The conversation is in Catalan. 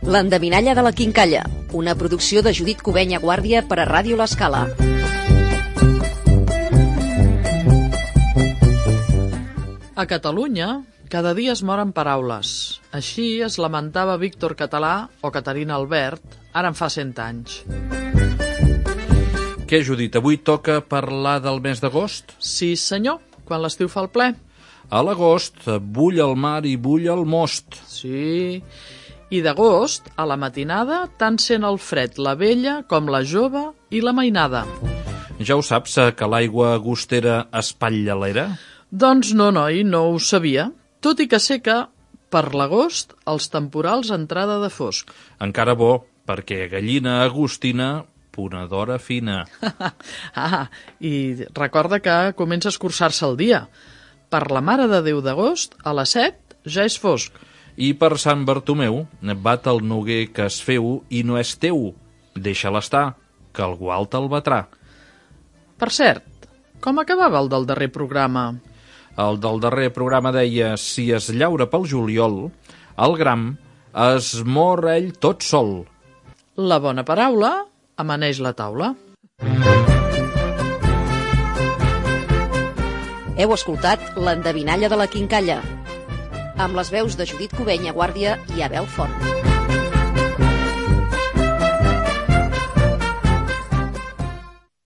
L'endevinalla de la quincalla, una producció de Judit Cubenya Guàrdia per a Ràdio L'Escala. A Catalunya, cada dia es moren paraules. Així es lamentava Víctor Català o Caterina Albert, ara en fa 100 anys. Què, Judit, avui toca parlar del mes d'agost? Sí, senyor, quan l'estiu fa el ple. A l'agost bull el mar i bull el most. Sí, i d'agost, a la matinada, tant sent el fred la vella com la jove i la mainada. Ja ho saps, que l'aigua agostera espatlla l'era? Doncs no, noi, no ho sabia. Tot i que sé que, per l'agost, els temporals entrada de fosc. Encara bo, perquè gallina agostina, ponedora fina. I recorda que comença a escurçar-se el dia. Per la Mare de Déu d'agost, a les 7 ja és fosc. I per Sant Bartomeu, bat el noguer que es feu i no és teu. Deixa-la estar, que algú alt el batrà. Per cert, com acabava el del darrer programa? El del darrer programa deia: si es llaura pel juliol, el gram es mor ell tot sol. La bona paraula amaneix la taula. Heu escoltat l'endevinalla de la quincalla, amb les veus de Judit Cubenya Guàrdia i Abel Font.